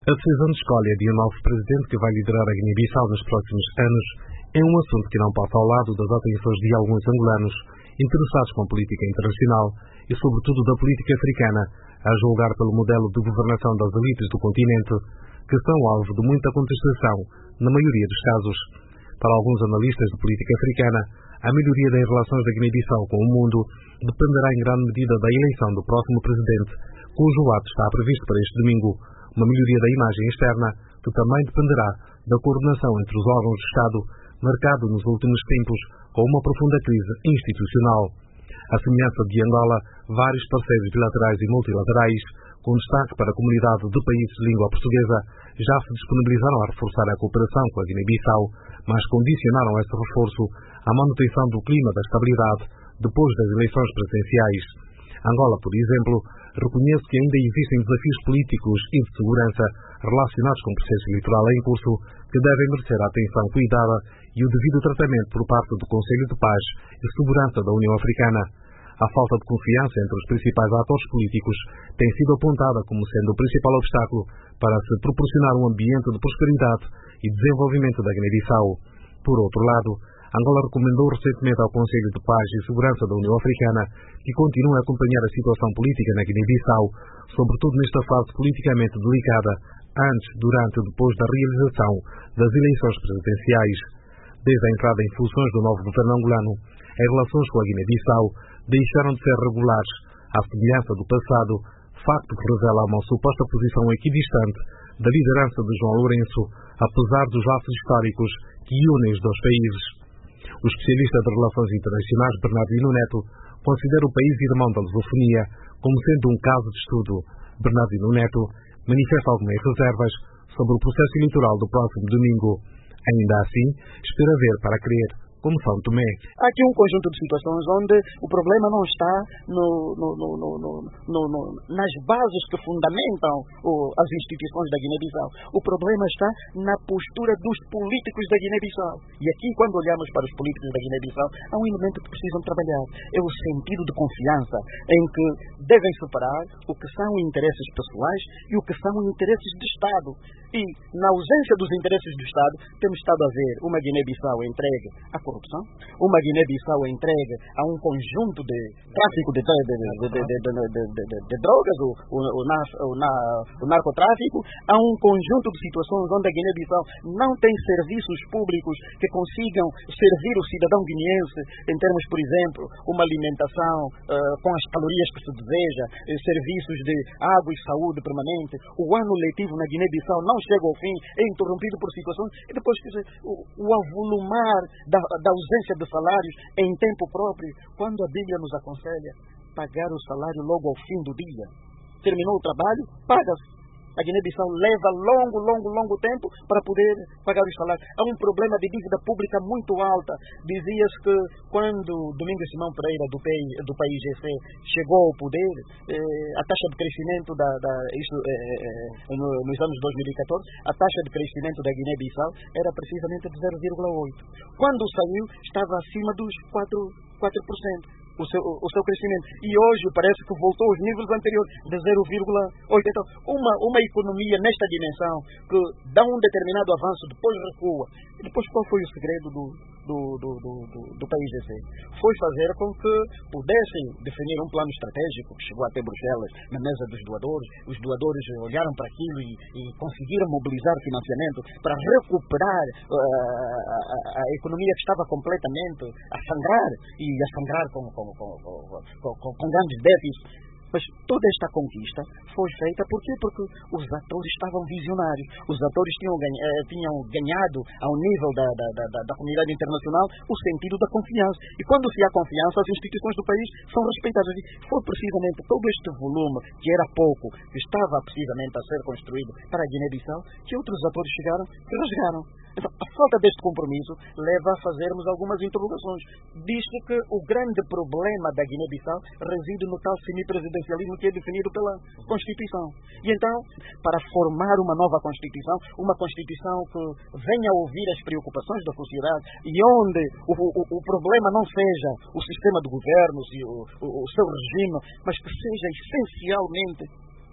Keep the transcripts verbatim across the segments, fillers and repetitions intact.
A decisão de escolha de um novo presidente que vai liderar a Guiné-Bissau nos próximos anos é um assunto que não passa ao lado das atenções de alguns angolanos interessados com política internacional e, sobretudo, da política africana, a julgar pelo modelo de governação das elites do continente, que são alvo de muita contestação, na maioria dos casos. Para alguns analistas de política africana, a melhoria das relações da Guiné-Bissau com o mundo dependerá em grande medida da eleição do próximo presidente, cujo ato está previsto para este domingo. Uma melhoria da imagem externa, que também dependerá da coordenação entre os órgãos do Estado, marcado nos últimos tempos com uma profunda crise institucional. À semelhança de Angola, vários parceiros bilaterais e multilaterais, com destaque para a comunidade de países de língua portuguesa, já se disponibilizaram a reforçar a cooperação com a Guiné-Bissau, mas condicionaram esse reforço à manutenção do clima da estabilidade depois das eleições presidenciais. Angola, por exemplo, reconhece que ainda existem desafios políticos e de segurança relacionados com o processo eleitoral em curso que devem merecer a atenção cuidada e o devido tratamento por parte do Conselho de Paz e Segurança da União Africana. A falta de confiança entre os principais atores políticos tem sido apontada como sendo o principal obstáculo para se proporcionar um ambiente de prosperidade e desenvolvimento da Guiné-Bissau. Por outro lado, Angola recomendou recentemente ao Conselho de Paz e Segurança da União Africana que continue a acompanhar a situação política na Guiné-Bissau, sobretudo nesta fase politicamente delicada, antes, durante e depois da realização das eleições presidenciais. Desde a entrada em funções do novo governo angolano, as relações com a Guiné-Bissau deixaram de ser regulares, à semelhança do passado, facto que revela uma suposta posição equidistante da liderança de João Lourenço, apesar dos laços históricos que unem os dois países. O especialista de Relações Internacionais Bernardino Neto considera o país irmão da lusofonia como sendo um caso de estudo. Bernardino Neto manifesta algumas reservas sobre o processo eleitoral do próximo domingo. Ainda assim, espera ver para crer, como São Tomé. Há aqui um conjunto de situações onde o problema não está no, no, no, no, no, no, nas bases que fundamentam o, as instituições da Guiné-Bissau. O problema está na postura dos políticos da Guiné-Bissau. E aqui, quando olhamos para os políticos da Guiné-Bissau, há um elemento que precisam trabalhar. É o sentido de confiança, em que devem separar o que são interesses pessoais e o que são interesses de Estado. E, na ausência dos interesses do Estado, temos estado a ver uma Guiné-Bissau entregue à corrupção, uma Guiné-Bissau entregue a um conjunto de tráfico de, de, de, de, de, de, de, de, de, de drogas, o, o, o, nas, o, na, o narcotráfico, a um conjunto de situações onde a Guiné-Bissau não tem serviços públicos que consigam servir o cidadão guineense em termos, por exemplo, uma alimentação uh, com as calorias que se deseja, eh, serviços de água e saúde permanente. O ano letivo na Guiné-Bissau não chega ao fim, é interrompido por situações, e depois quer dizer, o, o avolumar da, da ausência de salários em tempo próprio, quando a Bíblia nos aconselha pagar o salário logo ao fim do dia. Terminou o trabalho, paga-se. A Guiné-Bissau leva longo, longo, longo tempo para poder pagar os salários. Há um problema de dívida pública muito alta. Dizia-se que quando Domingos Simão Pereira, do, P I, do país G C, chegou ao poder, eh, a taxa de crescimento, da, da, isto, eh, no, nos anos dois mil e catorze, a taxa de crescimento da Guiné-Bissau era precisamente de zero vírgula oito por cento. Quando saiu, estava acima dos quatro por cento. O seu, o seu crescimento. E hoje parece que voltou aos níveis anteriores, de zero vírgula oito. Então, uma, uma economia nesta dimensão que dá um determinado avanço, depois recua. E depois qual foi o segredo do, do, do, do, do, do país G C? Foi fazer com que pudessem definir um plano estratégico que chegou até Bruxelas, na mesa dos doadores. Os doadores olharam para aquilo e, e conseguiram mobilizar financiamento para recuperar uh, a, a, a economia que estava completamente a sangrar, e a sangrar com, com Com, com, com, com, com grandes déficits. Mas toda esta conquista foi feita por quê? Porque os atores estavam visionários. Os atores tinham, ganha, tinham ganhado ao nível da, da, da, da comunidade internacional o sentido da confiança. E quando se há confiança, as instituições do país são respeitadas. E foi precisamente todo este volume, que era pouco, que estava precisamente a ser construído para a Guiné-Bissau, que outros atores chegaram e rasgaram. Então, a falta deste compromisso leva a fazermos algumas interrogações. Diz-se que o grande problema da Guiné-Bissau reside no tal semipresidencialismo que é definido pela Constituição. E então, para formar uma nova Constituição, uma Constituição que venha a ouvir as preocupações da sociedade e onde o, o, o problema não seja o sistema de governo, o, o, o seu regime, mas que seja essencialmente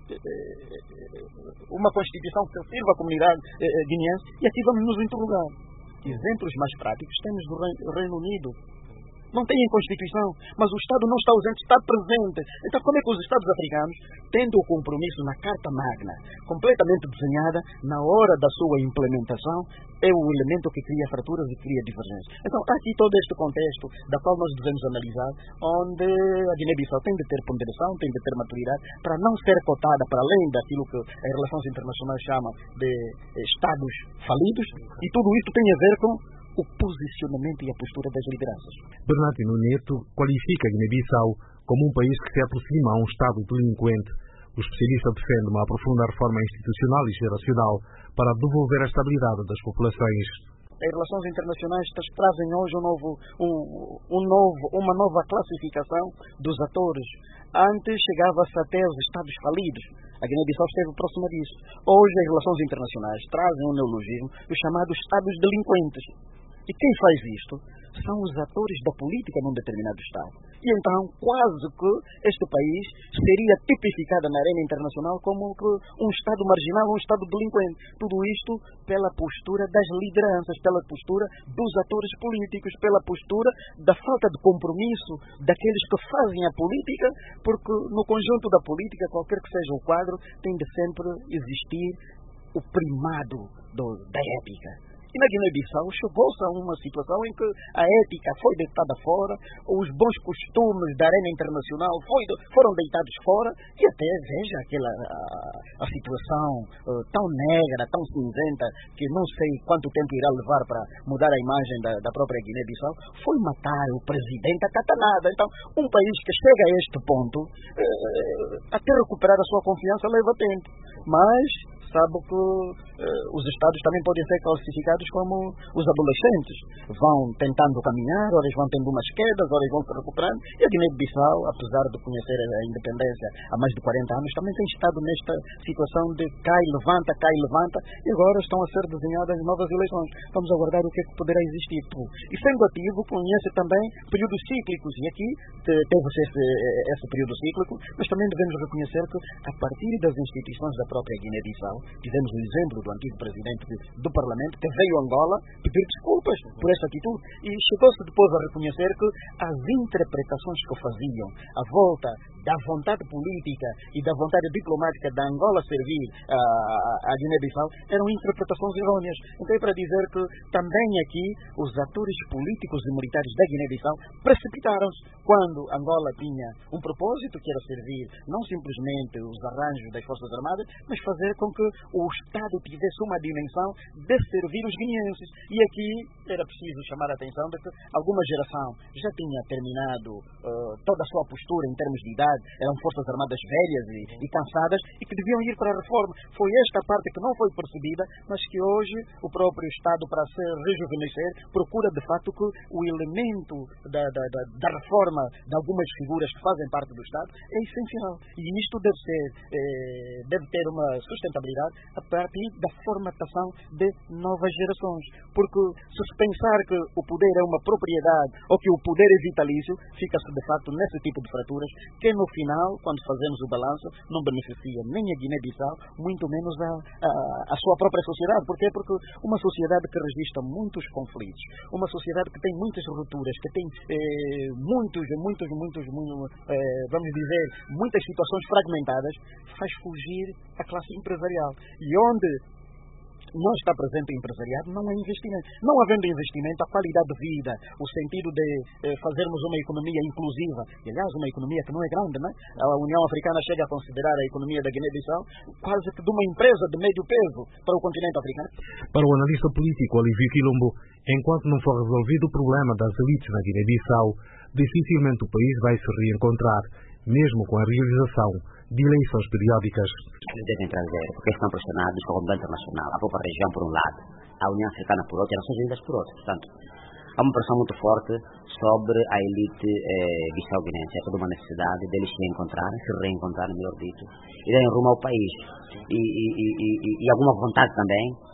uma Constituição que sirva à comunidade guineense, e aqui vamos nos interrogar. Exemplos mais práticos temos do Reino Unido. Não têm Constituição, mas o Estado não está ausente, está presente. Então, como é que os Estados africanos, tendo o compromisso na Carta Magna, completamente desenhada, na hora da sua implementação, é o elemento que cria fraturas e cria divergências. Então, há aqui todo este contexto da qual nós devemos analisar, onde a Guiné-Bissau tem de ter ponderação, tem de ter maturidade, para não ser cotada para além daquilo que as relações internacionais chamam de Estados falidos, e tudo isto tem a ver com o posicionamento e a postura das lideranças. Bernardino Neto qualifica a Guiné-Bissau como um país que se aproxima a um Estado delinquente. O especialista defende uma aprofundada reforma institucional e geracional para devolver a estabilidade das populações. As relações internacionais trazem hoje um novo, um, um novo, uma nova classificação dos atores. Antes chegava-se até os Estados falidos. A Guiné-Bissau esteve próxima disso. Hoje as relações internacionais trazem um neologismo, os chamados Estados delinquentes. E quem faz isto são os atores da política num determinado Estado. E então, quase que este país seria tipificado na arena internacional como um Estado marginal, um Estado delinquente. Tudo isto pela postura das lideranças, pela postura dos atores políticos, pela postura da falta de compromisso daqueles que fazem a política, porque no conjunto da política, qualquer que seja o quadro, tem de sempre existir o primado do, da ética. E na Guiné-Bissau chegou-se a uma situação em que a ética foi deitada fora, os bons costumes da arena internacional foi, foram deitados fora, e até, veja, aquela, a, a situação uh, tão negra, tão cinzenta, que não sei quanto tempo irá levar para mudar a imagem da, da própria Guiné-Bissau, foi matar o presidente a catanada. Então, um país que chega a este ponto, uh, até recuperar a sua confiança leva tempo. Mas sabe que uh, os Estados também podem ser classificados como os adolescentes. Vão tentando caminhar, horas vão tendo umas quedas, horas vão se recuperando. E a Guiné-Bissau, apesar de conhecer a independência há mais de quarenta anos, também tem estado nesta situação de cai, levanta, cai, levanta, e agora estão a ser desenhadas novas eleições. Vamos aguardar o que é que poderá existir. E sendo ativo, conhece também períodos cíclicos, e aqui teve-se esse, esse período cíclico, mas também devemos reconhecer que, a partir das instituições da própria Guiné-Bissau, tivemos o exemplo do antigo presidente do Parlamento, que veio a Angola pedir desculpas por esta atitude, e chegou-se depois a reconhecer que as interpretações que faziam à volta da vontade política e da vontade diplomática da Angola servir a, a Guiné-Bissau eram interpretações errôneas. Então é para dizer que também aqui os atores políticos e militares da Guiné-Bissau precipitaram-se quando Angola tinha um propósito, que era servir não simplesmente os arranjos das Forças Armadas, mas fazer com que o Estado tivesse uma dimensão de servir os guineenses. E aqui era preciso chamar a atenção de que alguma geração já tinha terminado uh, toda a sua postura em termos de idade, eram Forças Armadas velhas e, e cansadas, e que deviam ir para a reforma. Foi esta parte que não foi percebida, mas que hoje o próprio Estado, para se rejuvenescer, procura de facto que o elemento da, da, da, da reforma de algumas figuras que fazem parte do Estado é essencial. E isto deve ser, eh, deve ter uma sustentabilidade a partir da formatação de novas gerações. Porque se se pensar que o poder é uma propriedade ou que o poder é vitalício, fica-se de facto nesse tipo de fraturas que no final, quando fazemos o balanço, não beneficia nem a Guiné-Bissau, muito menos a, a, a sua própria sociedade. Porquê? Porque uma sociedade que registra muitos conflitos, uma sociedade que tem muitas rupturas, que tem eh, muitos, muitos, muitos, muitos eh, vamos dizer, muitas situações fragmentadas, faz fugir a classe empresarial. E onde não está presente o empresariado, não há investimento. Não havendo investimento, a qualidade de vida, o sentido de eh, fazermos uma economia inclusiva, e aliás uma economia que não é grande, né? A União Africana chega a considerar a economia da Guiné-Bissau quase que de uma empresa de médio peso para o continente africano. Para o analista político Olívio Quilombo, enquanto não for resolvido o problema das elites na Guiné-Bissau, dificilmente o país vai se reencontrar, mesmo com a realização de eleições periódicas. Eles devem trazer, porque estão pressionados com o comunidade internacional, a própria região por um lado, a União Africana por outro e as Nações Unidas por outro. Portanto, há uma pressão muito forte sobre a elite eh, bissau-guinense. É toda uma necessidade deles se encontrarem, se reencontrarem, melhor dito, e darem rumo ao país. E, e, e, e, e alguma vontade também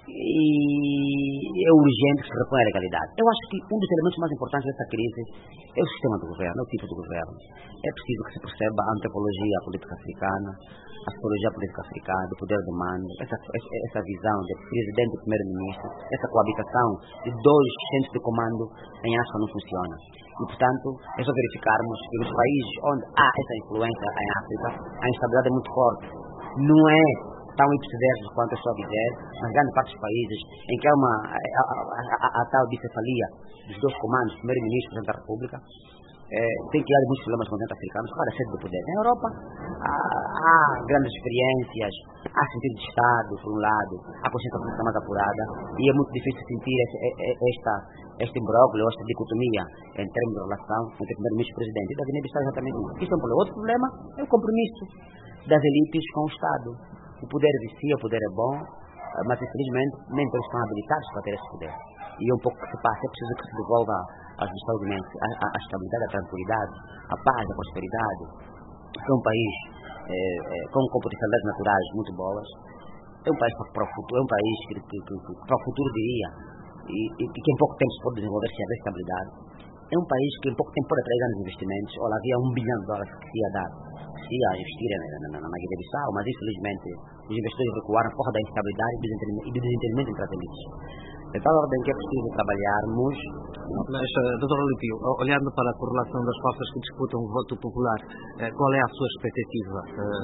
e é urgente que se reponha a legalidade. Eu acho que um dos elementos mais importantes dessa crise é o sistema do governo, é o tipo de governo. É preciso que se perceba a antropologia política africana, a psicologia política africana, do poder do mando, essa, essa visão de presidente e primeiro-ministro, essa coabitação de dois centros de comando em África não funciona. E, portanto, é só verificarmos que nos países onde há essa influência em África, a instabilidade é muito forte. Não é tão ipsiverso quanto eu estou a dizer, mas grande parte dos países em que há uma, a, a, a, a tal bicefalia dos dois comandos, primeiro-ministro e presidente da República, é, tem criado muitos problemas com os centros africanos, claro, a sede do poder. Na Europa, há, há grandes experiências, há sentido de Estado, por um lado, há consciência política mais apurada, e é muito difícil sentir esse, esta, este imbróglio, esta dicotomia em termos de relação entre o primeiro-ministro e o presidente. E da Guiné-Bissau é exatamente isso. Isso é um problema. Outro problema é o compromisso das elites com o Estado. O poder vicia, o poder é bom, mas infelizmente nem todos estão habilitados para ter esse poder. E é um pouco que se passa, é preciso que se devolva aos Estados-Unidos a, a, a estabilidade, a tranquilidade, a paz, a prosperidade. É um país é, é, com, com potencialidades naturais muito boas, é um país para, para o futuro, é um país que, que, que, que para o futuro diria, e, e, e que em pouco tempo se pode desenvolver se haver estabilidade. É um país que em pouco tempo pode atrair grandes investimentos. Olha, havia um bilhão de dólares que se ia dar, que se ia investir na, na, na, na Guiné-Bissau, mas infelizmente os investidores recuaram por causa da instabilidade e do desentendimento entre as elites. De tal ordem que é preciso trabalharmos. Mas, doutor Olímpio, olhando para a correlação das forças que disputam o voto popular, qual é a sua expectativa?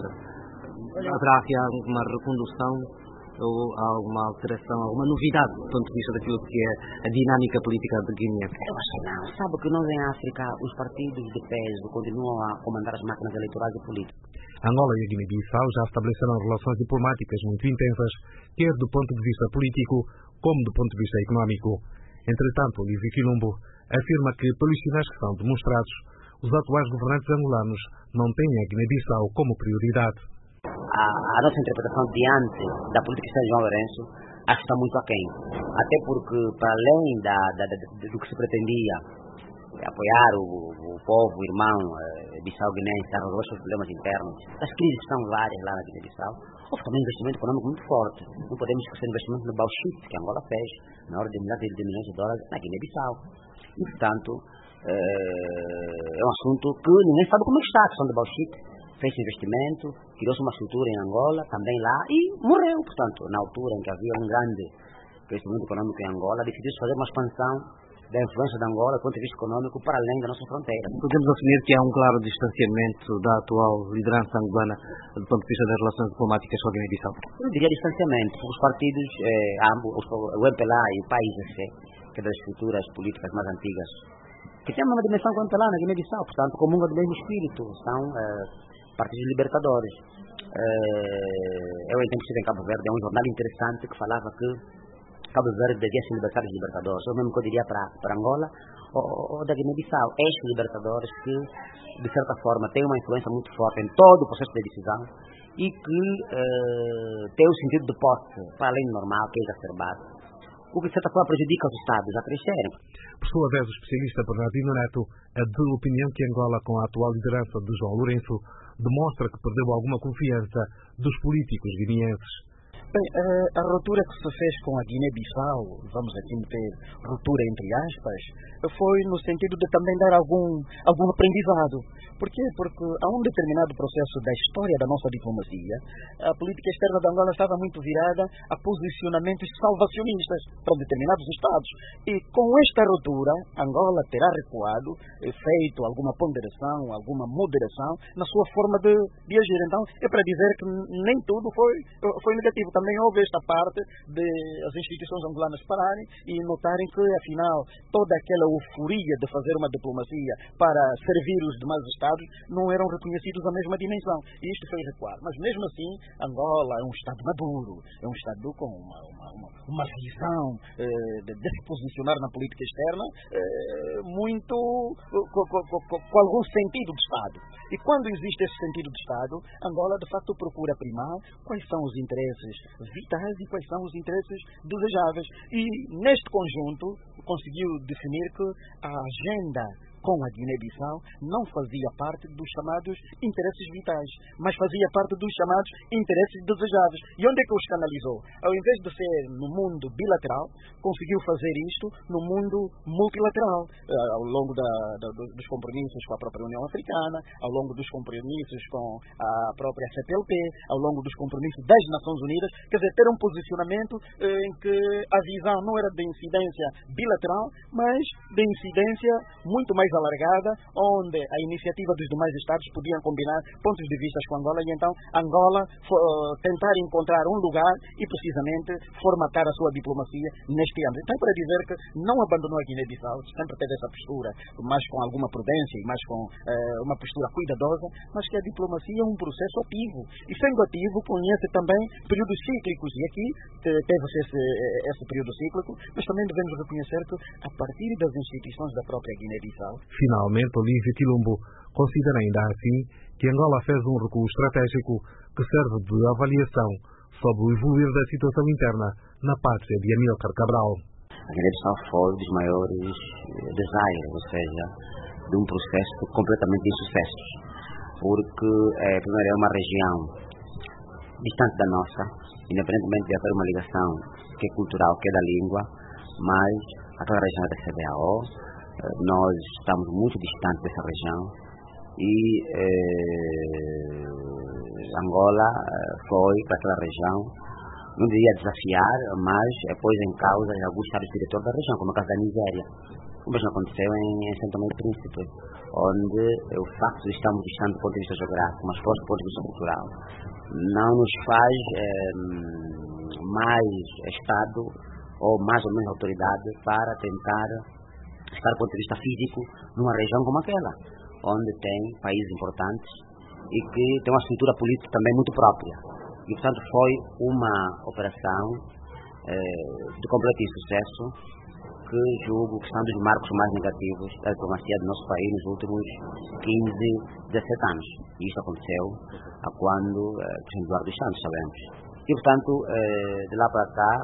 Haverá aqui alguma recondução ou alguma alteração, alguma novidade do ponto de vista daquilo que é a dinâmica política de Guiné? Eu acho que não. Sabe que nós em África, os partidos de peso continuam a comandar as máquinas eleitorais e políticas. Angola e a Guiné-Bissau já estabeleceram relações diplomáticas muito intensas, quer do ponto de vista político, como do ponto de vista económico. Entretanto, Olívio Quilombo afirma que, pelos sinais que são demonstrados, os atuais governantes angolanos não têm a Guiné-Bissau como prioridade. A, a nossa interpretação diante da política de João Lourenço acho que está muito aquém. Até porque, para além da, da, da, do que se pretendia apoiar o, o povo, o irmão eh, Bissau-Guinense a resolver os seus problemas internos, as crises que são várias lá na Guiné-Bissau, houve também um investimento econômico muito forte. Não podemos esquecer o investimento no bauxite que Angola fez, na ordem de milhares de milhões de dólares na Guiné-Bissau. E, portanto, eh, é um assunto que ninguém sabe como está a questão do bauxite. Fez investimento, criou-se uma estrutura em Angola, também lá, e morreu. Portanto, na altura em que havia um grande crescimento econômico em Angola, decidiu-se fazer uma expansão da influência de Angola do ponto de vista econômico para além da nossa fronteira. Podemos assumir que há um claro distanciamento da atual liderança angolana do ponto de vista das relações diplomáticas com a Guiné-Bissau? Eu diria distanciamento, porque os partidos, eh, ambos, o M P L A e o P A I G C, que é das estruturas políticas mais antigas, que têm uma dimensão com o M P L A na Guiné-Bissau, portanto, comungam do mesmo espírito, são eh, partidos libertadores. Eh, eu, em tempos, estive em Cabo Verde, é um jornal interessante que falava que Cabo Verde devia se libertar dos libertadores, ou mesmo que eu diria para, para Angola, ou, ou da Guiné-Bissau, estes libertadores que, de certa forma, têm uma influência muito forte em todo o processo de decisão e que eh, têm o sentido de posse, para além do normal, que é exacerbado, o que, de certa forma, prejudica os Estados a crescerem. Por sua vez, o especialista Bernardino Neto é de opinião que Angola, com a atual liderança de João Lourenço, demonstra que perdeu alguma confiança dos políticos guineenses. Bem, a ruptura que se fez com a Guiné-Bissau, vamos aqui meter ruptura entre aspas, foi no sentido de também dar algum, algum aprendizado. Por quê? Porque a um determinado processo da história da nossa diplomacia, a política externa de Angola estava muito virada a posicionamentos salvacionistas para determinados Estados. E com esta ruptura, Angola terá recuado, feito alguma ponderação, alguma moderação na sua forma de, de agir. Então, é para dizer que nem tudo foi, foi negativo. Também houve esta parte de as instituições angolanas pararem e notarem que, afinal, toda aquela euforia de fazer uma diplomacia para servir os demais Estados não eram reconhecidos à mesma dimensão. E isto foi recuar. Mas, mesmo assim, Angola é um Estado maduro, é um Estado com uma, uma, uma, uma visão eh, de, de se posicionar na política externa eh, muito com, com, com, com algum sentido de Estado. E quando existe esse sentido de Estado, Angola, de facto, procura primar quais são os interesses vitais e quais são os interesses desejáveis. E, neste conjunto, conseguiu definir que a agenda com a Guiné-Bissau não fazia parte dos chamados interesses vitais, mas fazia parte dos chamados interesses desejáveis. E onde é que os canalizou? Ao invés de ser no mundo bilateral, conseguiu fazer isto no mundo multilateral, ao longo da, da, dos compromissos com a própria União Africana, ao longo dos compromissos com a própria C P L P, ao longo dos compromissos das Nações Unidas. Quer dizer, ter um posicionamento em que a visão não era de incidência bilateral, mas de incidência muito mais alargada, onde a iniciativa dos demais Estados podiam combinar pontos de vista com Angola, e então Angola for, tentar encontrar um lugar e precisamente formatar a sua diplomacia neste ano. Então, para dizer que não abandonou a Guiné-Bissau, sempre teve essa postura, mais com alguma prudência e mais com eh, uma postura cuidadosa, mas que a diplomacia é um processo ativo, e sendo ativo conhece também períodos cíclicos, e aqui teve-se esse, esse período cíclico, mas também devemos reconhecer que a partir das instituições da própria Guiné-Bissau. Finalmente, Olívio Quilombo considera ainda assim que Angola fez um recuo estratégico que serve de avaliação sobre o evoluir da situação interna na pátria de Amílcar Cabral. A Guiné-Bissau foi dos maiores desaires, ou seja, de um processo completamente de insucessos, porque é, primeiro é uma região distante da nossa, independentemente de haver uma ligação que é cultural, que é da língua, mas aquela região é da C D A O, nós estamos muito distantes dessa região e eh, Angola foi para aquela região, não diria desafiar, mas pôs em causa alguns estados diretores da região, como o caso da Nigéria. O mesmo aconteceu em, em São Tomé e Príncipe, onde o facto de estarmos distantes do ponto de vista geográfico, mas forte do ponto de vista cultural, não nos faz eh, mais Estado ou mais ou menos autoridade para tentar estar do ponto de vista físico numa região como aquela, onde tem países importantes e que tem uma estrutura política também muito própria. E, portanto, foi uma operação eh, de completo insucesso, que julgo que são dos marcos mais negativos da diplomacia do nosso país nos últimos quinze, dezessete anos. E isso aconteceu a quando eh, o presidente Eduardo dos Santos, sabemos. E, portanto, eh, de lá para cá,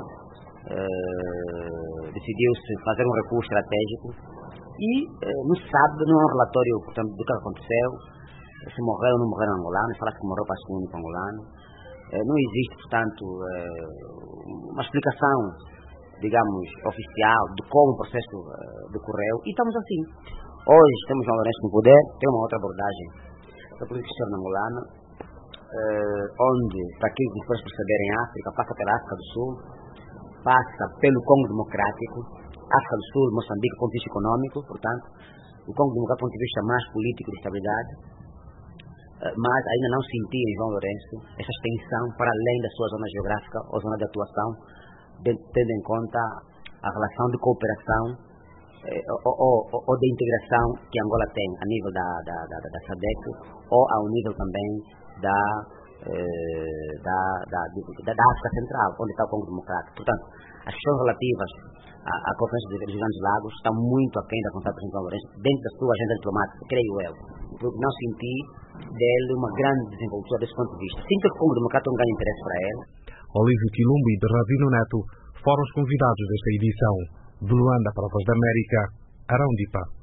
eh, decidiu-se fazer um recuo estratégico e eh, não se sabe, não é um relatório, portanto, do que aconteceu, se morreram ou não morreram angolanos, fala-se que morreu para o único angolano. Eh, não existe, portanto, eh, uma explicação, digamos, oficial de como o processo uh, decorreu, e estamos assim. Hoje temos João Lourenço no poder, tem uma outra abordagem da política externa angolana, uh, onde, para aquilo que depois perceberem, a África passa pela África do Sul, passa pelo Congo Democrático, África do Sul, Moçambique, do ponto de vista econômico, portanto, o Congo Democrático do ponto de vista mais político de estabilidade, uh, mas ainda não senti em João Lourenço essa extensão para além da sua zona geográfica ou zona de atuação, tendo em conta a relação de cooperação eh, ou, ou, ou de integração que Angola tem a nível da, da, da, da S A D C ou ao nível também da, eh, da, da, da, da África Central, onde está o Congo Democrático. Portanto, as questões relativas à, à Conferência dos Grandes Lagos estão muito aquém da vontade do presidente Lourenço dentro da sua agenda diplomática, creio eu, porque não senti dele uma grande desenvoltura desse ponto de vista. Sinto que o Congo Democrático não ganha interesse para ele. Olívio Quilombo e Bernardino Neto foram os convidados desta edição. De Luanda para a Voz da América, Arão Dipa.